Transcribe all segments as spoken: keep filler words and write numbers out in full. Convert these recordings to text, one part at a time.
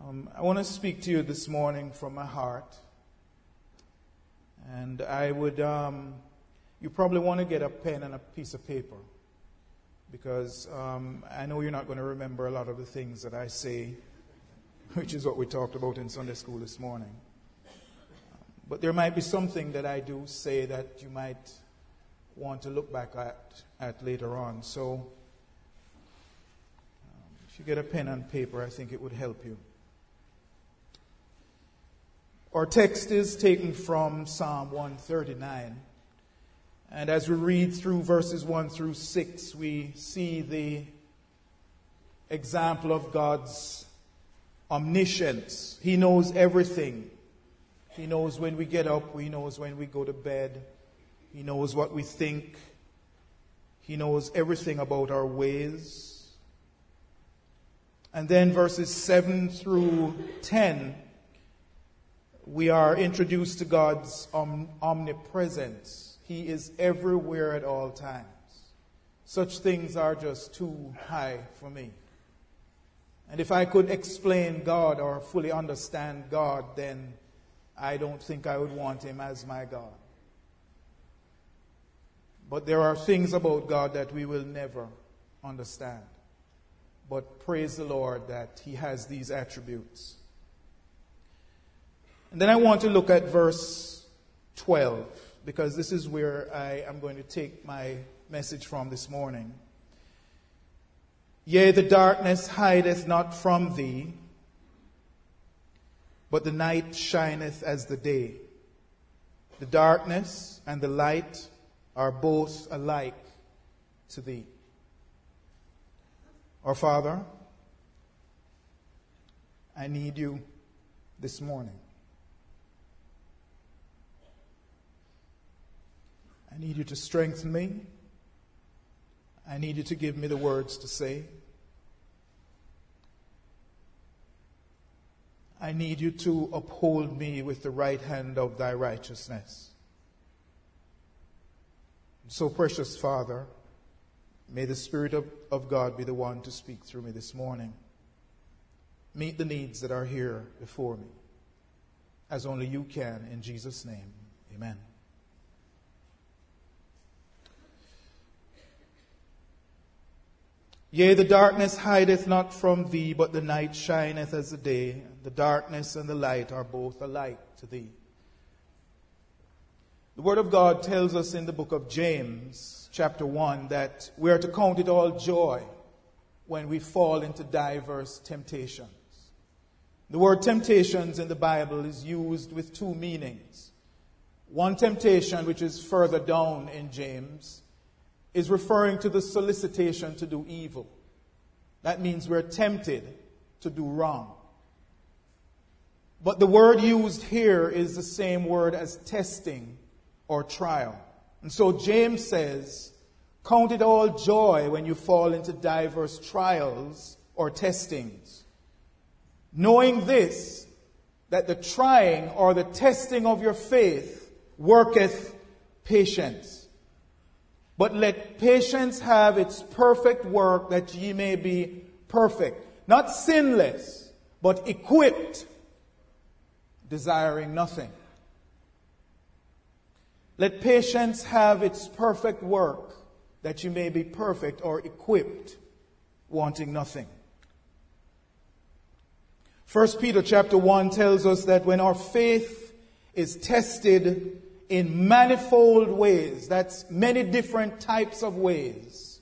Um, I want to speak to you this morning from my heart. And I would, um, you probably want to get a pen and a piece of paper. Because um, I know you're not going to remember a lot of the things that I say, which is what we talked about in Sunday school this morning. But there might be something that I do say that you might want to look back at, at later on. So um, if you get a pen and paper, I think it would help you. Our text is taken from Psalm one thirty-nine. And as we read through verses one through six, we see the example of God's omniscience. He knows everything. He knows when we get up. He knows when we go to bed. He knows what we think. He knows everything about our ways. And then verses seven through ten, we are introduced to God's om- omnipresence. He is everywhere at all times. Such things are just too high for me. And if I could explain God or fully understand God, then I don't think I would want Him as my God. But there are things about God that we will never understand. But praise the Lord that He has these attributes. And then I want to look at verse twelve, because this is where I am going to take my message from this morning. Yea, the darkness hideth not from thee, but the night shineth as the day. The darkness and the light are both alike to thee. Our Father, I need you this morning. I need you to strengthen me. I need you to give me the words to say. I need you to uphold me with the right hand of thy righteousness. So, precious Father, may the Spirit of, of God be the one to speak through me this morning. Meet the needs that are here before me, as only you can, in Jesus' name. Amen. Yea, the darkness hideth not from thee, but the night shineth as the day. The darkness and the light are both alike to thee. The Word of God tells us in the book of James, chapter one, that we are to count it all joy when we fall into diverse temptations. The word temptations in the Bible is used with two meanings. One temptation, which is further down in James, is referring to the solicitation to do evil. That means we're tempted to do wrong. But the word used here is the same word as testing or trial. And so James says, count it all joy when you fall into diverse trials or testings, knowing this, that the trying or the testing of your faith worketh patience. But let patience have its perfect work, that ye may be perfect, not sinless, but equipped, desiring nothing. Let patience have its perfect work, that you may be perfect or equipped, wanting nothing. First Peter chapter one tells us that when our faith is tested in manifold ways, that's many different types of ways,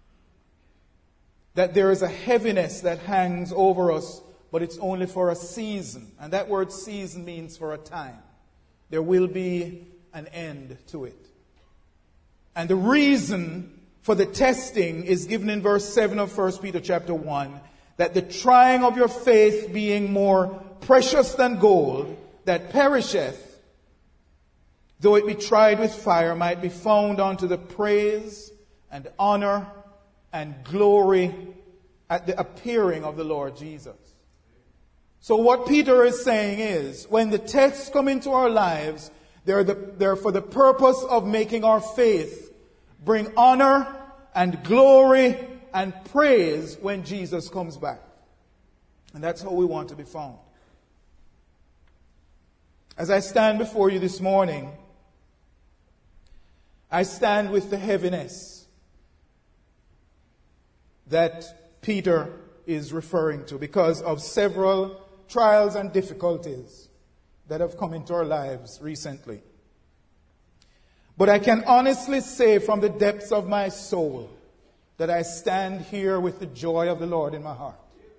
that there is a heaviness that hangs over us, but it's only for a season. And that word season means for a time. There will be an end to it. And the reason for the testing is given in verse seven of First Peter chapter one, that the trying of your faith being more precious than gold, that perisheth, though it be tried with fire, might be found unto the praise and honor and glory at the appearing of the Lord Jesus. So what Peter is saying is, when the tests come into our lives, they're, the, they're for the purpose of making our faith bring honor and glory and praise when Jesus comes back. And that's how we want to be found. As I stand before you this morning, I stand with the heaviness that Peter is referring to because of several trials and difficulties that have come into our lives recently. But I can honestly say from the depths of my soul that I stand here with the joy of the Lord in my heart.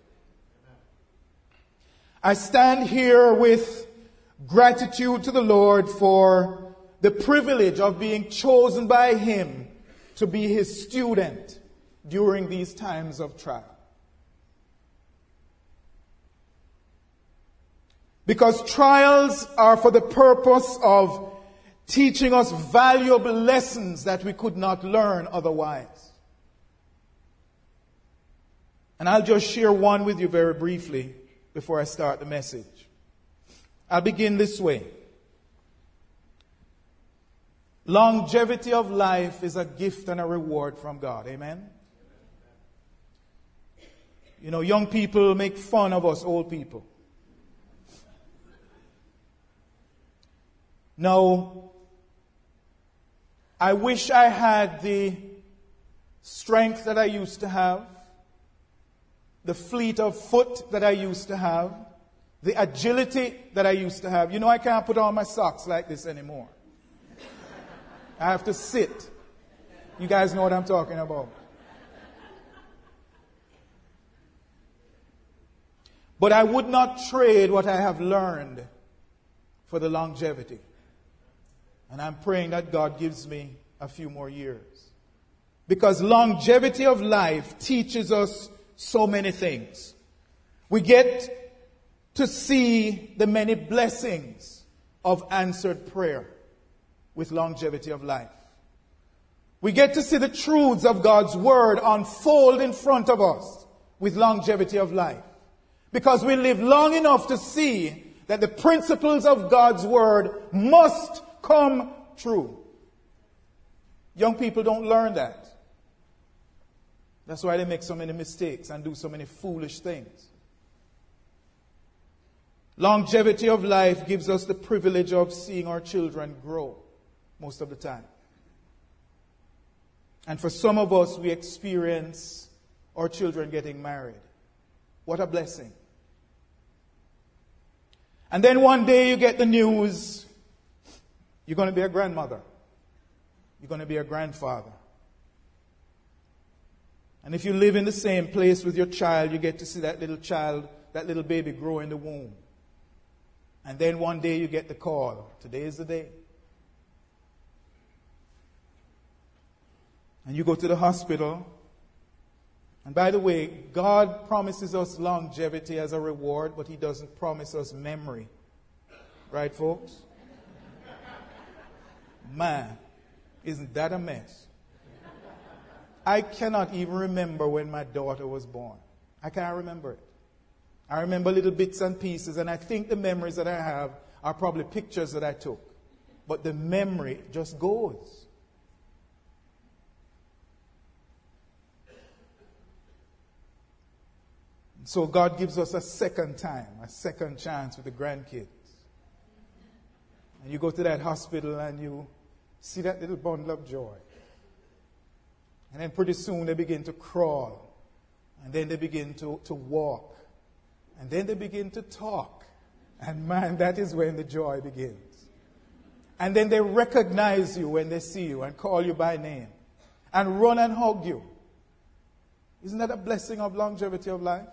I stand here with gratitude to the Lord for the privilege of being chosen by Him to be His student during these times of trial. Because trials are for the purpose of teaching us valuable lessons that we could not learn otherwise. And I'll just share one with you very briefly before I start the message. I'll begin this way. Longevity of life is a gift and a reward from God. Amen? You know, young people make fun of us old people. Now, I wish I had the strength that I used to have, the fleet of foot that I used to have, the agility that I used to have. You know, I can't put on my socks like this anymore. I have to sit. You guys know what I'm talking about. But I would not trade what I have learned for the longevity. And I'm praying that God gives me a few more years. Because longevity of life teaches us so many things. We get to see the many blessings of answered prayer with longevity of life. We get to see the truths of God's word unfold in front of us with longevity of life. Because we live long enough to see that the principles of God's word must come true. Young people don't learn that. That's why they make so many mistakes and do so many foolish things. Longevity of life gives us the privilege of seeing our children grow most of the time. And for some of us, we experience our children getting married. What a blessing. And then one day you get the news, you're going to be a grandmother. You're going to be a grandfather. And if you live in the same place with your child, you get to see that little child, that little baby grow in the womb. And then one day you get the call. Today is the day. And you go to the hospital. And by the way, God promises us longevity as a reward, but He doesn't promise us memory. Right, folks? Man, isn't that a mess? I cannot even remember when my daughter was born. I can't remember it. I remember little bits and pieces, and I think the memories that I have are probably pictures that I took. But the memory just goes. So God gives us a second time, a second chance with the grandkids. And you go to that hospital and you see that little bundle of joy. And then pretty soon they begin to crawl. And then they begin to, to walk. And then they begin to talk. And man, that is when the joy begins. And then they recognize you when they see you and call you by name. And run and hug you. Isn't that a blessing of longevity of life?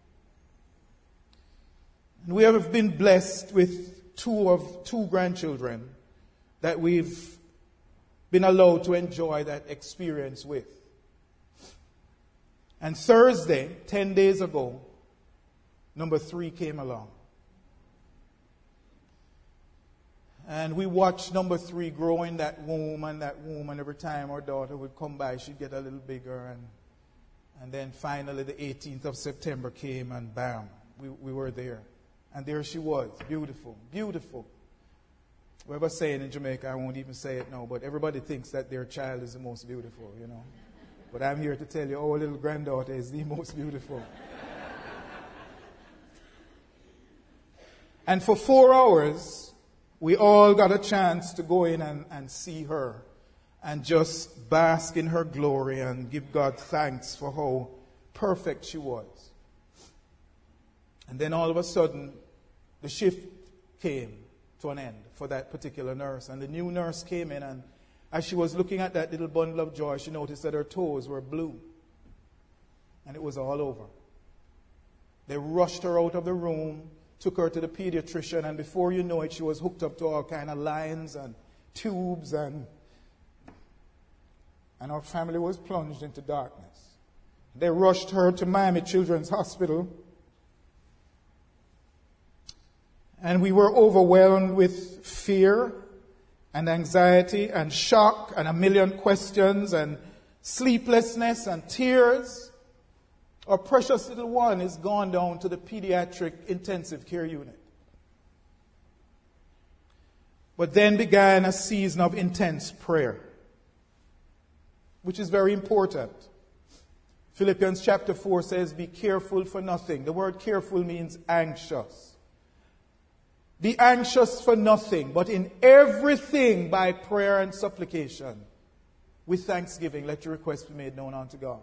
And we have been blessed with two of two grandchildren that we've been allowed to enjoy that experience with. And Thursday, ten days ago, number three came along. And we watched number three grow in that womb and that womb, and every time our daughter would come by, she'd get a little bigger. And, and then finally the eighteenth of September came, and bam, we, we were there. And there she was, beautiful, beautiful. Whoever saying in Jamaica, I won't even say it now, but everybody thinks that their child is the most beautiful, you know. But I'm here to tell you, our little granddaughter is the most beautiful. And for four hours, we all got a chance to go in and, and see her and just bask in her glory and give God thanks for how perfect she was. And then all of a sudden, the shift came to an end for that particular nurse. And the new nurse came in, and as she was looking at that little bundle of joy, she noticed that her toes were blue. And it was all over. They rushed her out of the room, took her to the pediatrician, and before you know it, she was hooked up to all kind of lines and tubes, and and our family was plunged into darkness. They rushed her to Miami Children's Hospital, and we were overwhelmed with fear and anxiety and shock and a million questions and sleeplessness and tears. Our precious little one is gone down to the pediatric intensive care unit. But then began a season of intense prayer, which is very important. Philippians chapter four says, be careful for nothing. The word careful means anxious. Be anxious for nothing, but in everything by prayer and supplication, with thanksgiving, let your requests be made known unto God.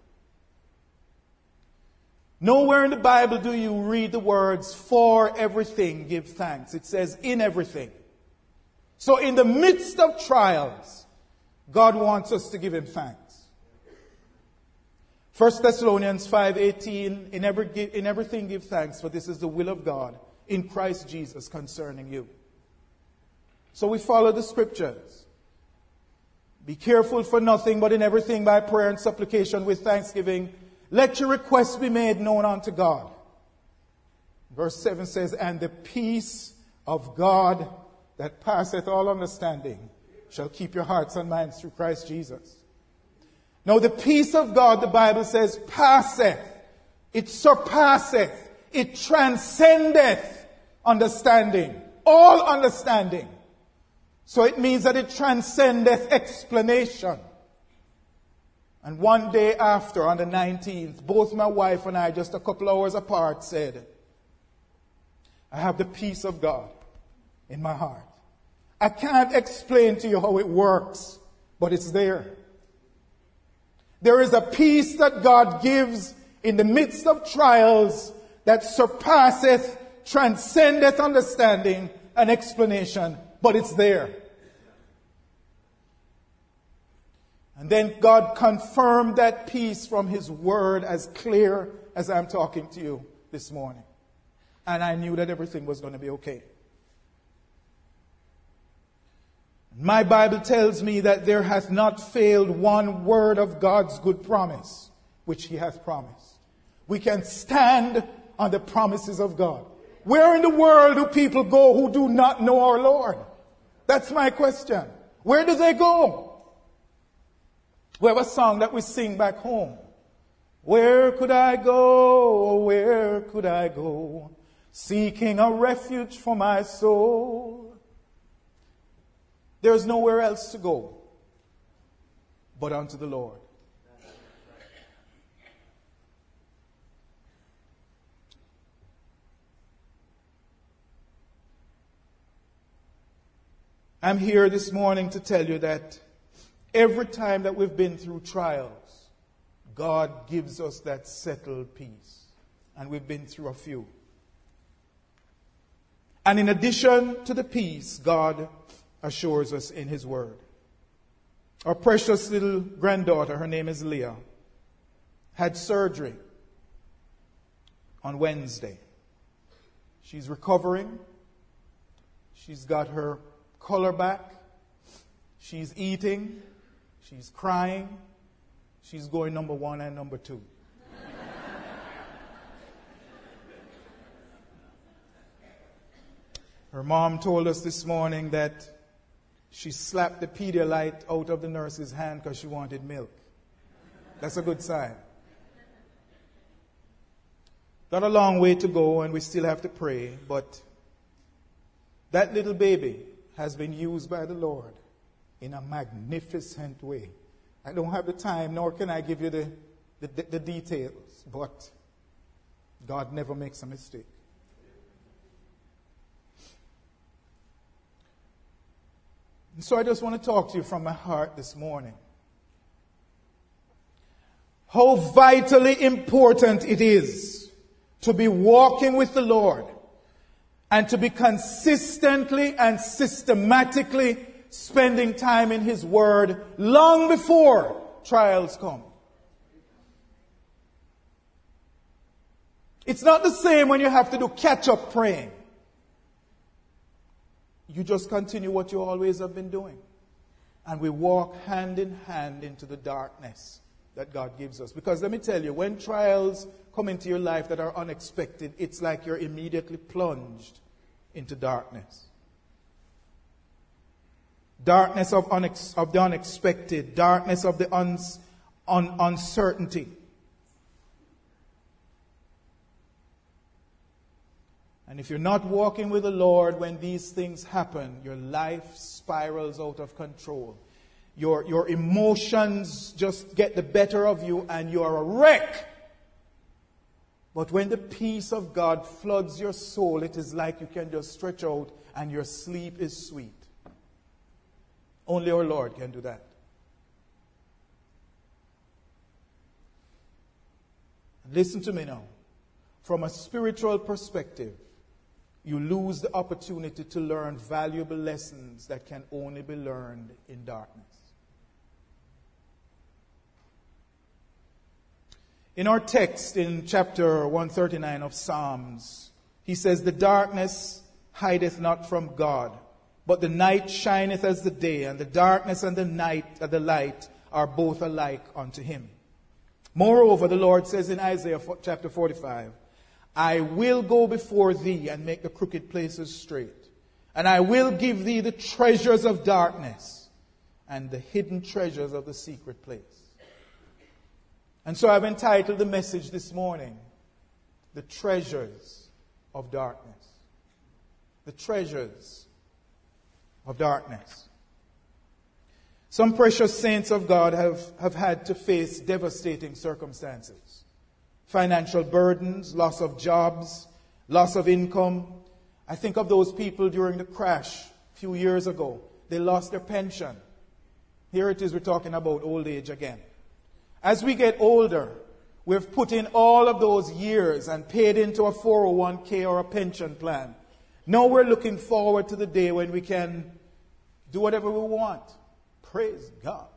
Nowhere in the Bible do you read the words, for everything give thanks. It says, in everything. So in the midst of trials, God wants us to give him thanks. First Thessalonians five eighteen, in, every, in everything give thanks, for this is the will of God in Christ Jesus concerning you. So we follow the scriptures. Be careful for nothing, but in everything by prayer and supplication with thanksgiving, let your requests be made known unto God. Verse seven says, and the peace of God that passeth all understanding shall keep your hearts and minds through Christ Jesus. Now the peace of God, the Bible says, passeth. It surpasseth. It transcendeth understanding. All understanding. So it means that it transcendeth explanation. And one day after, on the nineteenth, both my wife and I, just a couple hours apart, said, I have the peace of God in my heart. I can't explain to you how it works, but it's there. There is a peace that God gives in the midst of trials that surpasseth, transcendeth understanding and explanation, but it's there. And then God confirmed that peace from his word as clear as I'm talking to you this morning. And I knew that everything was going to be okay. My Bible tells me that there hath not failed one word of God's good promise, which he hath promised. We can stand on the promises of God. Where in the world do people go who do not know our Lord? That's my question. Where do they go? We have a song that we sing back home. Where could I go? Where could I go? Seeking a refuge for my soul. There's nowhere else to go but unto the Lord. I'm here this morning to tell you that every time that we've been through trials, God gives us that settled peace. And we've been through a few. And in addition to the peace, God assures us in his word. Our precious little granddaughter, her name is Leah, had surgery on Wednesday. She's recovering. She's got her color back. She's eating. She's crying. She's going number one and number two. Her mom told us this morning that she slapped the Pedialyte out of the nurse's hand because she wanted milk. That's a good sign. Got a long way to go and we still have to pray, but that little baby has been used by the Lord in a magnificent way. I don't have the time, nor can I give you the, the, the details, but God never makes a mistake. And so I just want to talk to you from my heart this morning. How vitally important it is to be walking with the Lord and to be consistently and systematically spending time in His Word long before trials come. It's not the same when you have to do catch-up praying. You just continue what you always have been doing. And we walk hand in hand into the darkness that God gives us. Because let me tell you, when trials come into your life that are unexpected, it's like you're immediately plunged into darkness. Darkness of, unex- of the unexpected, darkness of the uns- un- uncertainty. And if you're not walking with the Lord when these things happen, your life spirals out of control. Your, your emotions just get the better of you and you're a wreck. But when the peace of God floods your soul, it is like you can just stretch out and your sleep is sweet. Only our Lord can do that. Listen to me now. From a spiritual perspective, you lose the opportunity to learn valuable lessons that can only be learned in darkness. In our text in chapter one thirty-nine of Psalms, he says, "The darkness hideth not from God, but the night shineth as the day, and the darkness and the night and the light are both alike unto him." Moreover, the Lord says in Isaiah chapter forty-five, "I will go before thee and make the crooked places straight. And I will give thee the treasures of darkness and the hidden treasures of the secret place." And so I've entitled the message this morning, "The Treasures of Darkness." The treasures of darkness. Some precious saints of God have, have had to face devastating circumstances. Financial burdens, loss of jobs, loss of income. I think of those people during the crash a few years ago. They lost their pension. Here it is, we're talking about old age again. As we get older, we've put in all of those years and paid into a four oh one k or a pension plan. Now we're looking forward to the day when we can do whatever we want. Praise God.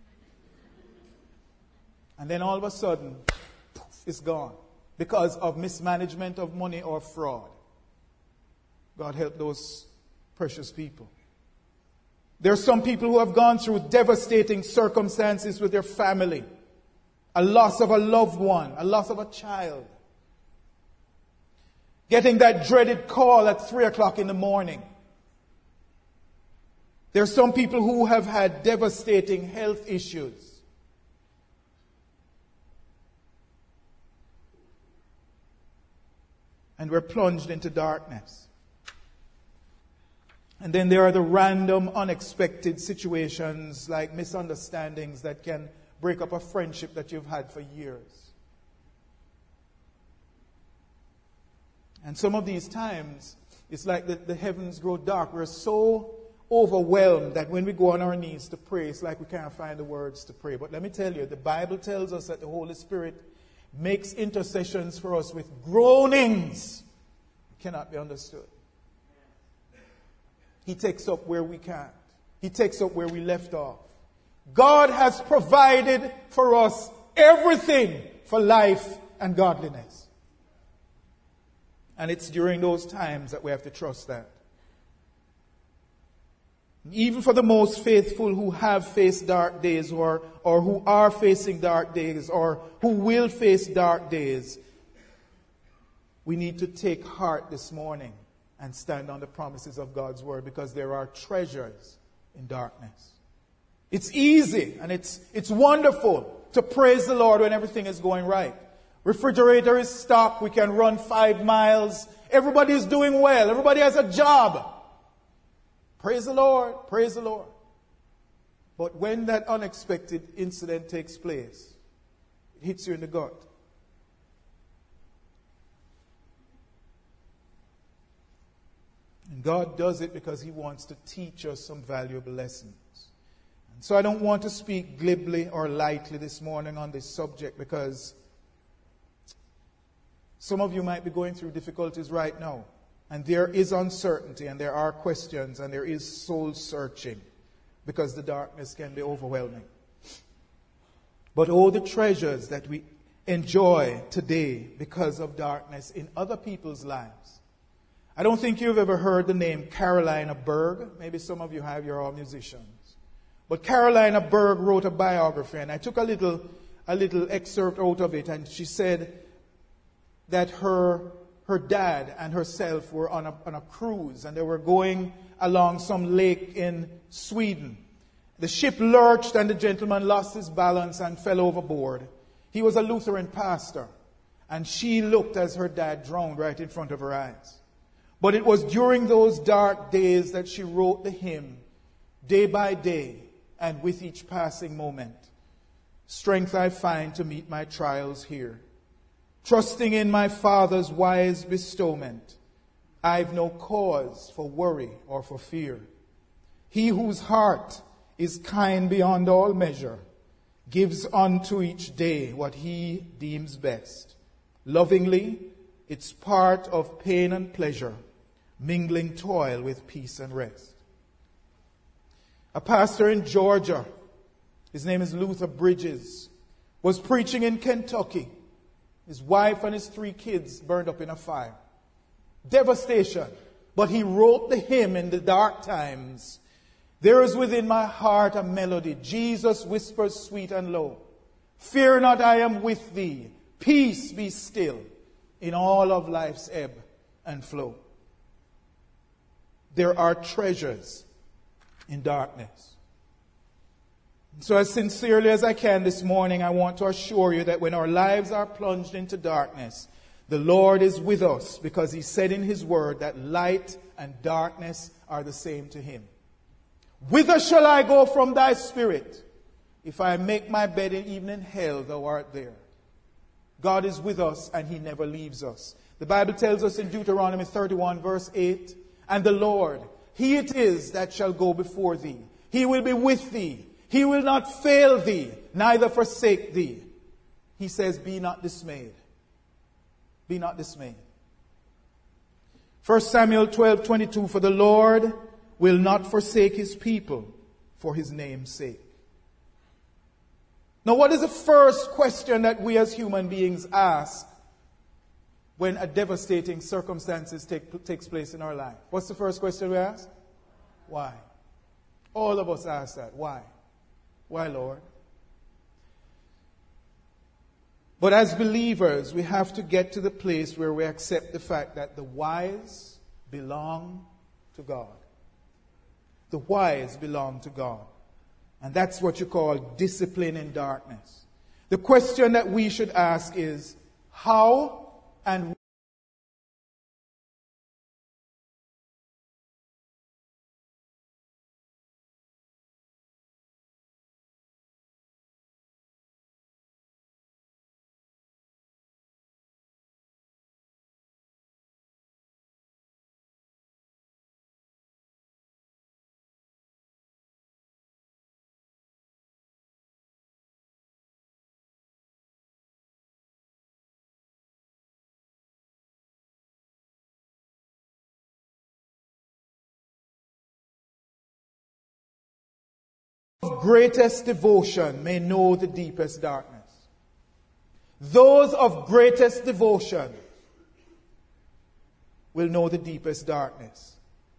And then all of a sudden, it's gone because of mismanagement of money or fraud. God help those precious people. There are some people who have gone through devastating circumstances with their family. A loss of a loved one, a loss of a child. Getting that dreaded call at three o'clock in the morning. There are some people who have had devastating health issues. And we're plunged into darkness. And then there are the random, unexpected situations like misunderstandings that can break up a friendship that you've had for years. And some of these times, it's like the, the heavens grow dark. We're so overwhelmed that when we go on our knees to pray, it's like we can't find the words to pray. But let me tell you, the Bible tells us that the Holy Spirit makes intercessions for us with groanings that cannot be understood. He takes up where we can't. He takes up where we left off. God has provided for us everything for life and godliness. And it's during those times that we have to trust that. Even for the most faithful who have faced dark days or, or who are facing dark days or who will face dark days, we need to take heart this morning and stand on the promises of God's word, because there are treasures in darkness. It's easy and it's, it's wonderful to praise the Lord when everything is going right. Refrigerator is stocked. We can run five miles. Everybody is doing well. Everybody has a job. Praise the Lord. Praise the Lord. But when that unexpected incident takes place, it hits you in the gut. And God does it because He wants to teach us some valuable lessons. And so I don't want to speak glibly or lightly this morning on this subject, because some of you might be going through difficulties right now. And there is uncertainty, and there are questions, and there is soul searching, because the darkness can be overwhelming. But oh, the treasures that we enjoy today because of darkness in other people's lives. I don't think you've ever heard the name Carolina Berg. Maybe some of you have, you're all musicians. But Carolina Berg wrote a biography, and I took a little, a little excerpt out of it, and she said that her, her dad and herself were on a, on a cruise, and they were going along some lake in Sweden. The ship lurched, and the gentleman lost his balance and fell overboard. He was a Lutheran pastor, and she looked as her dad drowned right in front of her eyes. But it was during those dark days that she wrote the hymn, day by day, and with each passing moment, strength I find to meet my trials here. Trusting in my Father's wise bestowment, I've no cause for worry or for fear. He whose heart is kind beyond all measure gives unto each day what He deems best. Lovingly, it's part of pain and pleasure, mingling toil with peace and rest. A pastor in Georgia, his name is Luther Bridges, was preaching in Kentucky. His wife and his three kids burned up in a fire. Devastation. But he wrote the hymn in the dark times. There is within my heart a melody. Jesus whispers sweet and low. Fear not, I am with thee. Peace be still in all of life's ebb and flow. There are treasures in darkness. So as sincerely as I can this morning, I want to assure you that when our lives are plunged into darkness, the Lord is with us, because He said in His word that light and darkness are the same to Him. Whither shall I go from thy spirit? If I make my bed in even in hell, thou art there. God is with us, and He never leaves us. The Bible tells us in Deuteronomy thirty-one verse eight, and the Lord, He it is that shall go before thee. He will be with thee. He will not fail thee, neither forsake thee. He says, be not dismayed. Be not dismayed. First Samuel twelve twenty-two, for the Lord will not forsake His people for His name's sake. Now, what is the first question that we as human beings ask when a devastating circumstances take, takes place in our life? What's the first question we ask? Why? All of us ask that. Why? Why, Lord? But as believers, we have to get to the place where we accept the fact that the whys belong to God. The whys belong to God. And that's what you call discipline in darkness. The question that we should ask is, how and greatest devotion may know the deepest darkness. Those of greatest devotion will know the deepest darkness.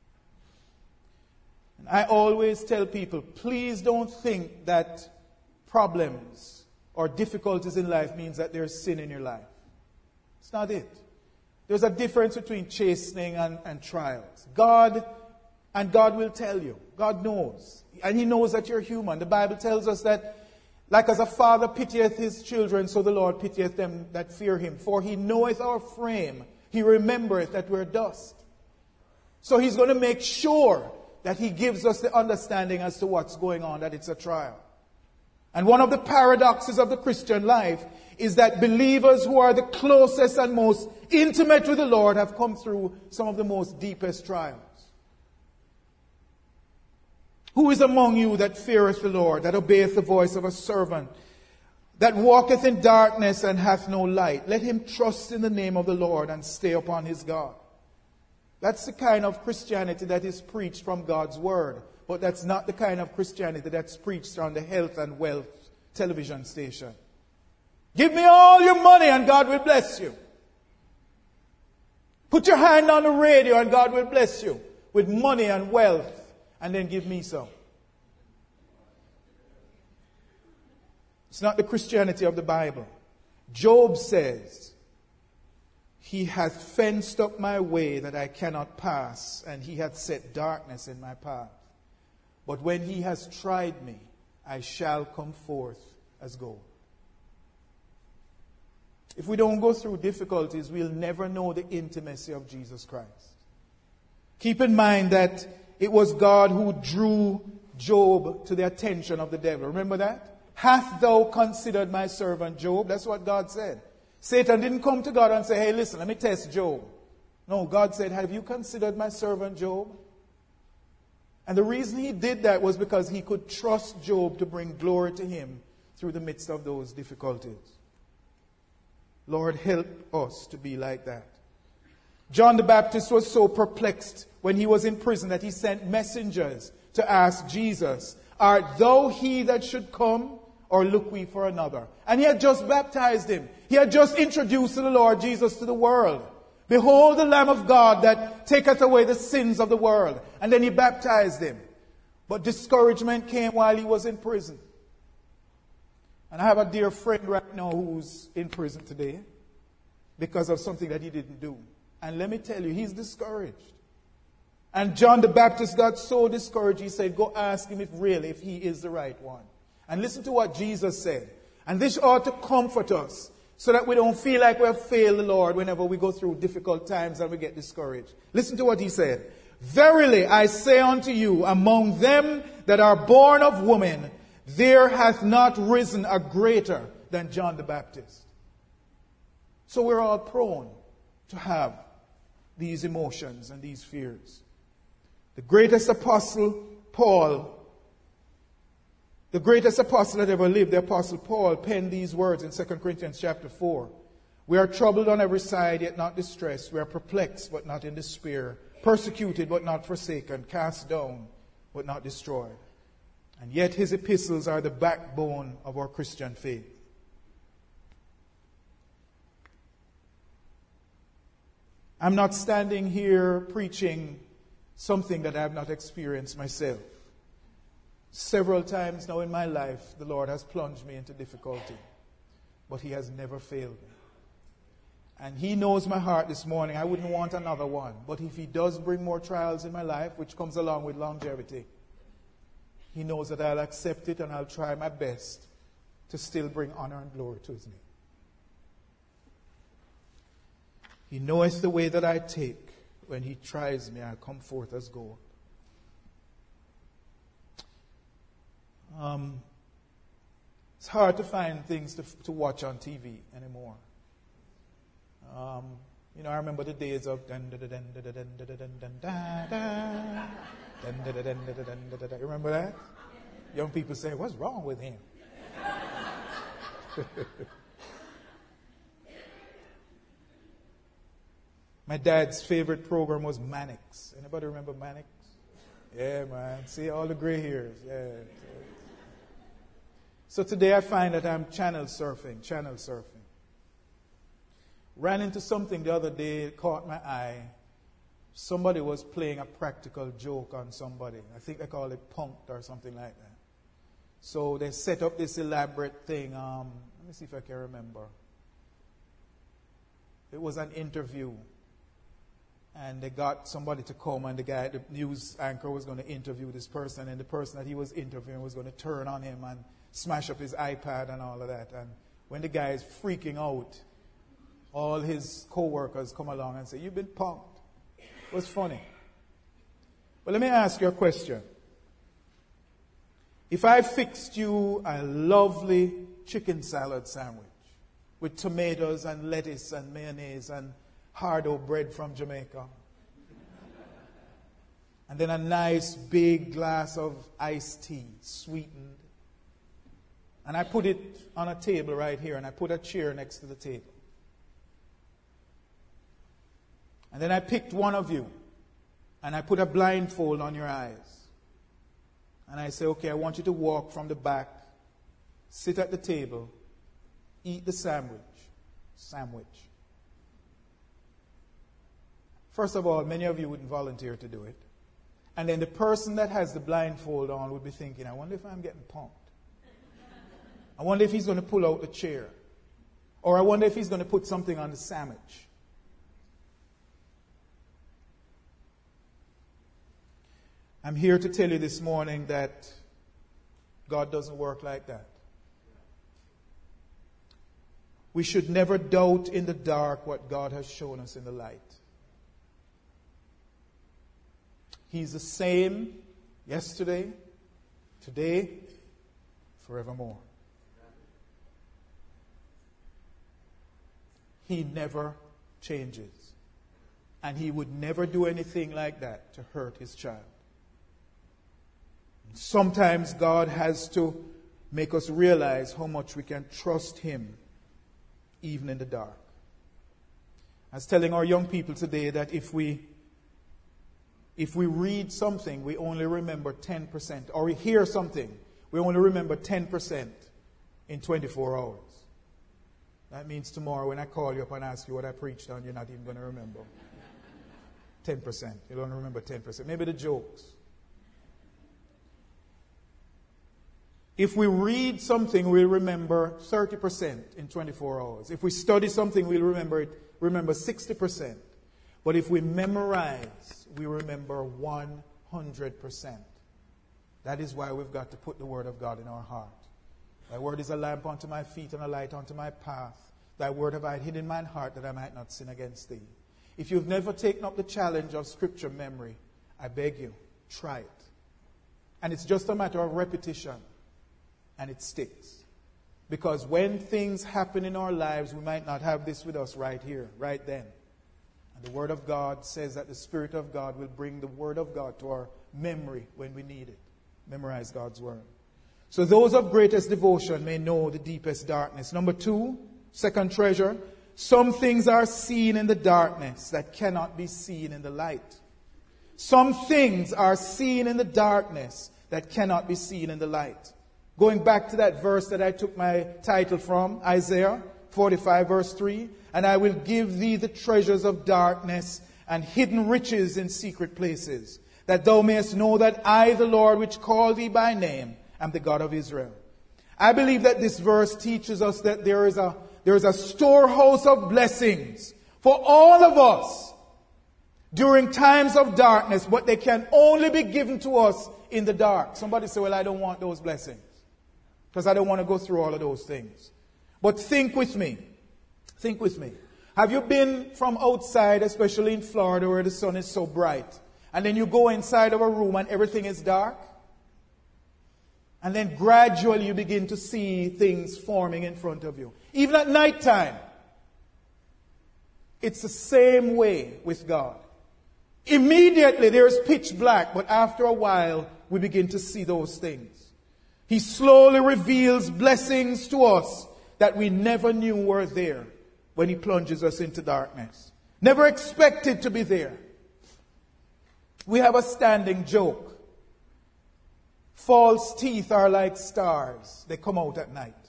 And I always tell people, please don't think that problems or difficulties in life means that there's sin in your life. It's not it. There's a difference between chastening and, and trials. God, and God will tell you. God knows. And He knows that you're human. The Bible tells us that, like as a father pitieth his children, so the Lord pitieth them that fear Him. For He knoweth our frame. He remembereth that we're dust. So He's going to make sure that He gives us the understanding as to what's going on, that it's a trial. And one of the paradoxes of the Christian life is that believers who are the closest and most intimate with the Lord have come through some of the most deepest trials. Who is among you that feareth the Lord, that obeyeth the voice of a servant, that walketh in darkness and hath no light? Let him trust in the name of the Lord and stay upon his God. That's the kind of Christianity that is preached from God's word. But that's not the kind of Christianity that's preached on the health and wealth television station. Give me all your money and God will bless you. Put your hand on the radio and God will bless you with money and wealth, and then give me some. It's not the Christianity of the Bible. Job says, he hath fenced up my way that I cannot pass, and he hath set darkness in my path. But when he has tried me, I shall come forth as gold. If we don't go through difficulties, we'll never know the intimacy of Jesus Christ. Keep in mind that it was God who drew Job to the attention of the devil. Remember that? Hath thou considered my servant Job? That's what God said. Satan didn't come to God and say, hey, listen, let me test Job. No, God said, have you considered my servant Job? And the reason he did that was because he could trust Job to bring glory to him through the midst of those difficulties. Lord, help us to be like that. John the Baptist was so perplexed when he was in prison that he sent messengers to ask Jesus, art thou he that should come, or look we for another? And he had just baptized him. He had just introduced the Lord Jesus to the world. Behold the Lamb of God that taketh away the sins of the world. And then he baptized him. But discouragement came while he was in prison. And I have a dear friend right now who's in prison today because of something that he didn't do. And let me tell you, he's discouraged. And John the Baptist got so discouraged, he said, go ask him if really, if he is the right one. And listen to what Jesus said. And this ought to comfort us so that we don't feel like we have failed the Lord whenever we go through difficult times and we get discouraged. Listen to what he said. Verily I say unto you, among them that are born of women, there hath not risen a greater than John the Baptist. So we're all prone to have these emotions and these fears. The greatest apostle, Paul, the greatest apostle that ever lived, the apostle Paul, penned these words in Second Corinthians chapter four. We are troubled on every side, yet not distressed. We are perplexed, but not in despair. Persecuted, but not forsaken. Cast down, but not destroyed. And yet his epistles are the backbone of our Christian faith. I'm not standing here preaching something that I have not experienced myself. Several times now in my life, the Lord has plunged me into difficulty, but he has never failed me. And he knows my heart this morning. I wouldn't want another one. But if he does bring more trials in my life, which comes along with longevity, he knows that I'll accept it and I'll try my best to still bring honor and glory to his name. He knoweth the way that I take. When he tries me, I'll come forth as gold. Um, it's hard to find things to, to watch on T V anymore. Um, you know, I remember the days of dun dun dun dun dun dun dun dun dun dun dun dun dun. You remember that? Young people say, "What's wrong with him?" My dad's favorite program was Mannix. Anybody remember Mannix? Yeah, man. See all the gray hairs. Yeah. So today I find that I'm channel surfing, channel surfing. Ran into something the other day, it caught my eye. Somebody was playing a practical joke on somebody. I think they call it punked or something like that. So they set up this elaborate thing. Um, let me see if I can remember. It was an interview. And they got somebody to come, and the guy, the news anchor, was going to interview this person, and the person that he was interviewing was going to turn on him and smash up his iPad and all of that. And when the guy is freaking out, all his co-workers come along and say, "You've been punked." It was funny. But let me ask you a question. If I fixed you a lovely chicken salad sandwich with tomatoes and lettuce and mayonnaise and hard-o bread from Jamaica, And then a nice big glass of iced tea, sweetened. And I put it on a table right here, and I put a chair next to the table. And then I picked one of you, and I put a blindfold on your eyes. And I say, okay, I want you to walk from the back, sit at the table, eat the sandwich. Sandwich. First of all, many of you wouldn't volunteer to do it. And then the person that has the blindfold on would be thinking, I wonder if I'm getting punked. I wonder if he's going to pull out the chair. Or I wonder if he's going to put something on the sandwich. I'm here to tell you this morning that God doesn't work like that. We should never doubt in the dark what God has shown us in the light. He's the same yesterday, today, forevermore. He never changes. And he would never do anything like that to hurt his child. Sometimes God has to make us realize how much we can trust him even in the dark. I was telling our young people today that if we if we read something, we only remember ten percent. Or we hear something, we only remember ten percent in twenty-four hours. That means tomorrow when I call you up and ask you what I preached on, you're not even going to remember. ten percent. You don't remember ten percent. Maybe the jokes. If we read something, we'll remember thirty percent in twenty-four hours. If we study something, we'll remember it, remember sixty percent. But if we memorize, we remember one hundred percent. That is why we've got to put the Word of God in our heart. Thy word is a lamp unto my feet and a light unto my path. Thy word have I hid in mine heart that I might not sin against thee. If you've never taken up the challenge of scripture memory, I beg you, try it. And it's just a matter of repetition. And it sticks. Because when things happen in our lives, we might not have this with us right here, right then. And the Word of God says that the Spirit of God will bring the Word of God to our memory when we need it. Memorize God's Word. So those of greatest devotion may know the deepest darkness. Number two, second treasure. Some things are seen in the darkness that cannot be seen in the light. Some things are seen in the darkness that cannot be seen in the light. Going back to that verse that I took my title from, Isaiah forty-five verse three. And I will give thee the treasures of darkness and hidden riches in secret places, that thou mayest know that I, the Lord, which call thee by name, am the God of Israel. I believe that this verse teaches us that there is a, there is a storehouse of blessings for all of us during times of darkness, but they can only be given to us in the dark. Somebody say, well, I don't want those blessings because I don't want to go through all of those things. But think with me. Think with me. Have you been from outside, especially in Florida where the sun is so bright, and then you go inside of a room and everything is dark? And then gradually you begin to see things forming in front of you. Even at night time. It's the same way with God. Immediately there is pitch black, but after a while we begin to see those things. He slowly reveals blessings to us that we never knew were there when he plunges us into darkness. Never expected to be there. We have a standing joke. False teeth are like stars. They come out at night.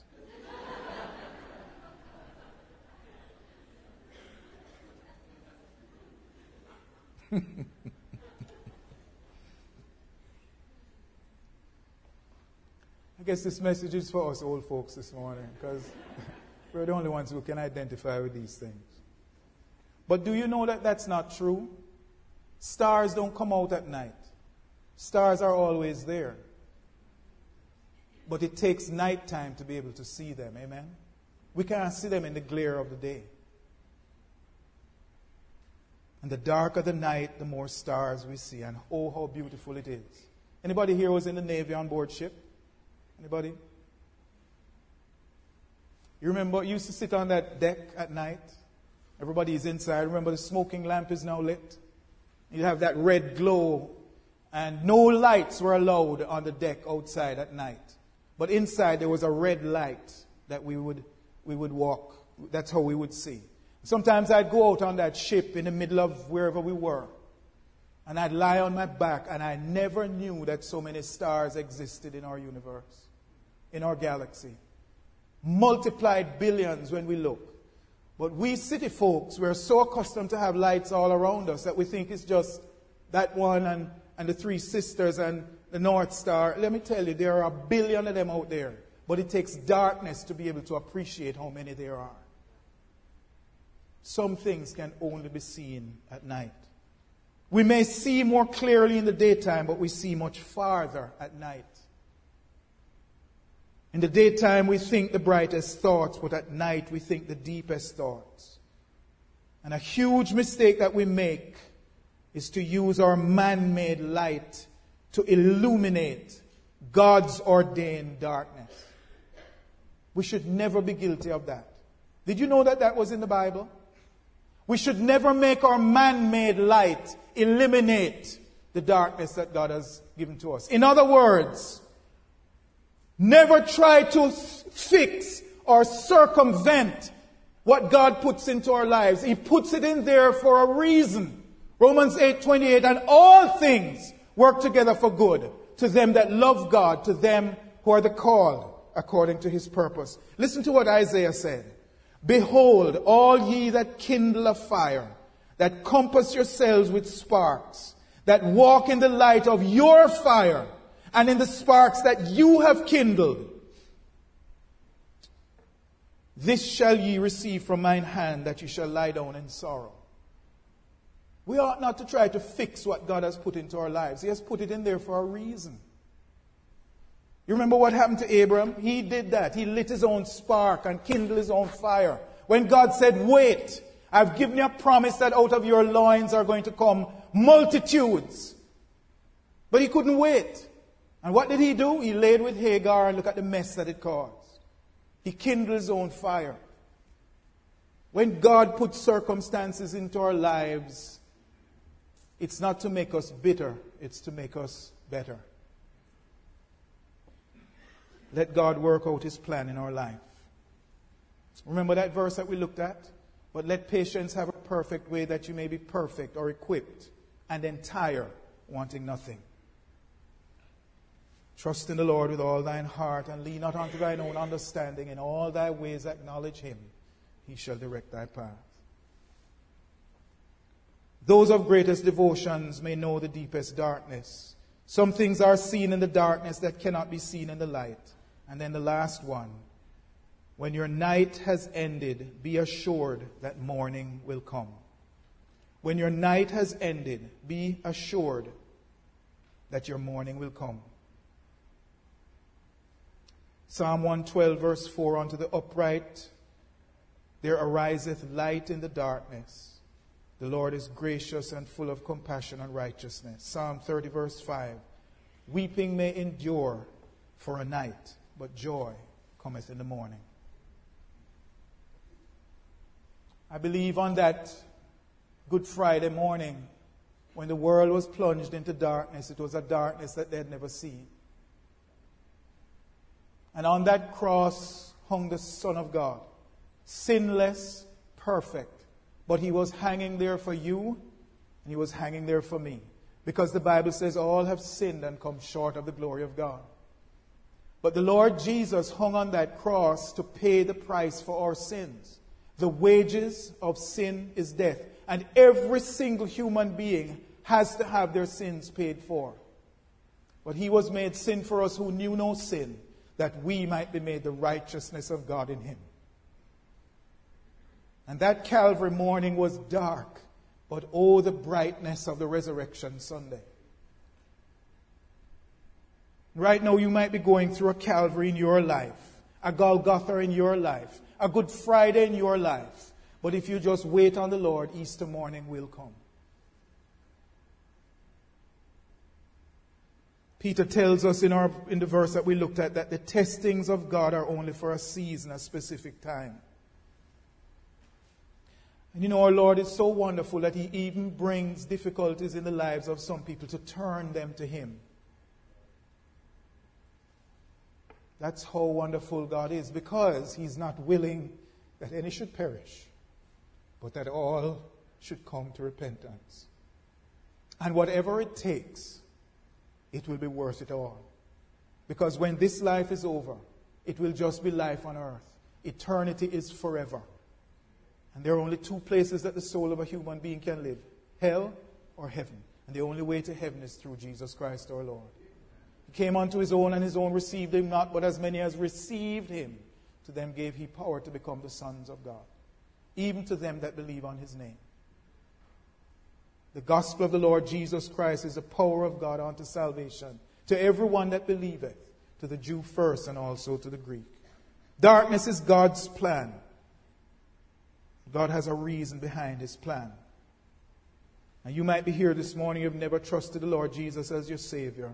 I guess this message is for us old folks this morning because we're the only ones who can identify with these things. But do you know that that's not true? Stars don't come out at night. Stars are always there. But it takes nighttime to be able to see them. Amen? We can't see them in the glare of the day. And the darker the night, the more stars we see. And oh, how beautiful it is. Anybody here was in the Navy on board ship? Anybody? You remember, you used to sit on that deck at night. Everybody is inside. Remember, the smoking lamp is now lit. You have that red glow And no lights were allowed on the deck outside at night. But inside there was a red light that we would we would walk. That's how we would see. Sometimes I'd go out on that ship in the middle of wherever we were. And I'd lie on my back, and I never knew that so many stars existed in our universe, in our galaxy. Multiplied billions when we look. But we city folks, we're so accustomed to have lights all around us that we think it's just that one and, and the three sisters and the North Star. Let me tell you, there are a billion of them out there. But it takes darkness to be able to appreciate how many there are. Some things can only be seen at night. We may see more clearly in the daytime, but we see much farther at night. In the daytime, we think the brightest thoughts, but at night, we think the deepest thoughts. And a huge mistake that we make is to use our man-made light to illuminate God's ordained darkness. We should never be guilty of that. Did you know that that was in the Bible? We should never make our man-made light eliminate the darkness that God has given to us. In other words, never try to fix or circumvent what God puts into our lives. He puts it in there for a reason. Romans eight twenty-eight, and all things work together for good to them that love God, to them who are the called according to his purpose. Listen to what Isaiah said. Behold, all ye that kindle a fire, that compass yourselves with sparks, that walk in the light of your fire, and in the sparks that you have kindled, this shall ye receive from mine hand, that ye shall lie down in sorrow. We ought not to try to fix what God has put into our lives. He has put it in there for a reason. You remember what happened to Abraham? He did that. He lit his own spark and kindled his own fire. When God said, wait, I've given you a promise that out of your loins are going to come multitudes. But he couldn't wait. And what did he do? He laid with Hagar, and look at the mess that it caused. He kindled his own fire. When God puts circumstances into our lives, it's not to make us bitter, it's to make us better. Let God work out his plan in our life. Remember that verse that we looked at? But let patience have a perfect way, that you may be perfect or equipped and entire, wanting nothing. Trust in the Lord with all thine heart, and lean not unto thine own understanding. In all thy ways acknowledge him. He shall direct thy path. Those of greatest devotions may know the deepest darkness. Some things are seen in the darkness that cannot be seen in the light. And then the last one. When your night has ended, be assured that morning will come. When your night has ended, be assured that your morning will come. Psalm one twelve, verse four, unto the upright there ariseth light in the darkness. The Lord is gracious and full of compassion and righteousness. Psalm thirty, verse five, weeping may endure for a night, but joy cometh in the morning. I believe on that Good Friday morning, when the world was plunged into darkness, it was a darkness that they had never seen. And on that cross hung the Son of God, sinless, perfect. But he was hanging there for you, and he was hanging there for me. Because the Bible says all have sinned and come short of the glory of God. But the Lord Jesus hung on that cross to pay the price for our sins. The wages of sin is death. And every single human being has to have their sins paid for. But he was made sin for us who knew no sin, that we might be made the righteousness of God in him. And that Calvary morning was dark, but oh, the brightness of the resurrection Sunday. Right now you might be going through a Calvary in your life, a Golgotha in your life, a Good Friday in your life. But if you just wait on the Lord, Easter morning will come. Peter tells us in, our, in the verse that we looked at that the testings of God are only for a season, a specific time. And you know, our Lord is so wonderful that He even brings difficulties in the lives of some people to turn them to Him. That's how wonderful God is, because He's not willing that any should perish, but that all should come to repentance. And whatever it takes, it will be worth it all. Because when this life is over, it will just be life on earth. Eternity is forever. And there are only two places that the soul of a human being can live: hell or heaven. And the only way to heaven is through Jesus Christ our Lord. He came unto His own, and His own received Him not, but as many as received Him, to them gave He power to become the sons of God, even to them that believe on His name. The gospel of the Lord Jesus Christ is the power of God unto salvation, to everyone that believeth, to the Jew first and also to the Greek. Darkness is God's plan. God has a reason behind His plan. And you might be here this morning, you've never trusted the Lord Jesus as your Savior.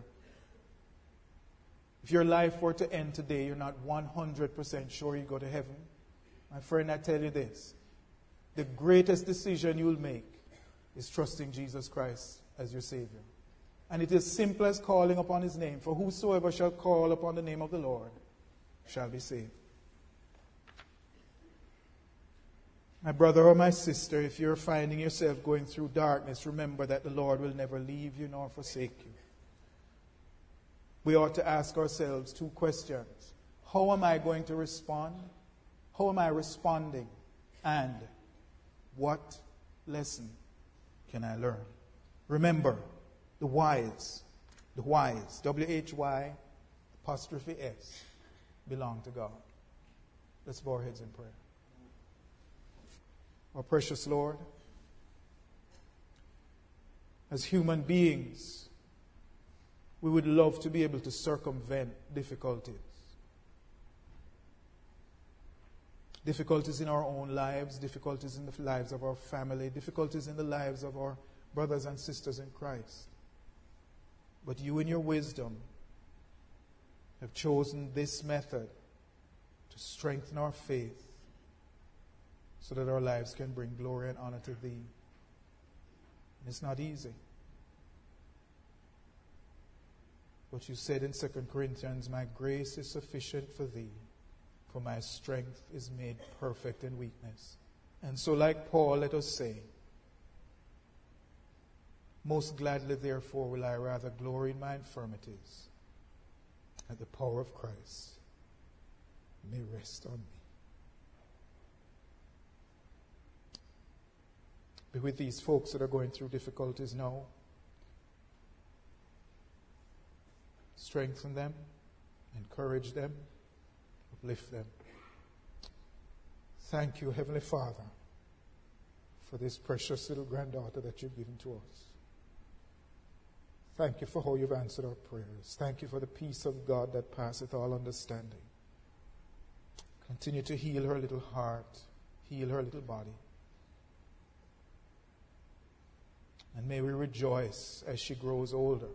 If your life were to end today, you're not one hundred percent sure you go to heaven. My friend, I tell you this: the greatest decision you'll make is trusting Jesus Christ as your Savior. And it is simple as calling upon His name. For whosoever shall call upon the name of the Lord shall be saved. My brother or my sister, if you're finding yourself going through darkness, remember that the Lord will never leave you nor forsake you. We ought to ask ourselves two questions. How am I going to respond? How am I responding? And what lesson can I learn? Remember, the whys, the whys, W H Y apostrophe S, belong to God. Let's bow our heads in prayer. Our precious Lord, as human beings, we would love to be able to circumvent difficulties. Difficulties in our own lives, difficulties in the lives of our family, difficulties in the lives of our brothers and sisters in Christ. But you, in your wisdom, have chosen this method to strengthen our faith so that our lives can bring glory and honor to Thee. And it's not easy. But you said in Second Corinthians, my grace is sufficient for Thee, for my strength is made perfect in weakness. And so, like Paul, let us say, most gladly, therefore, will I rather glory in my infirmities, that the power of Christ may rest on me. Be with these folks that are going through difficulties now. Strengthen them, encourage them, uplift them. Thank you, Heavenly Father, for this precious little granddaughter that you've given to us. Thank you for how you've answered our prayers. Thank you for the peace of God that passeth all understanding. Continue to heal her little heart, heal her little body. And may we rejoice as she grows older.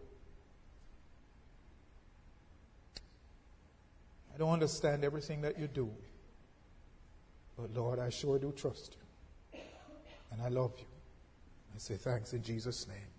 I don't understand everything that you do, but Lord, I sure do trust you. And I love you. I say thanks in Jesus' name.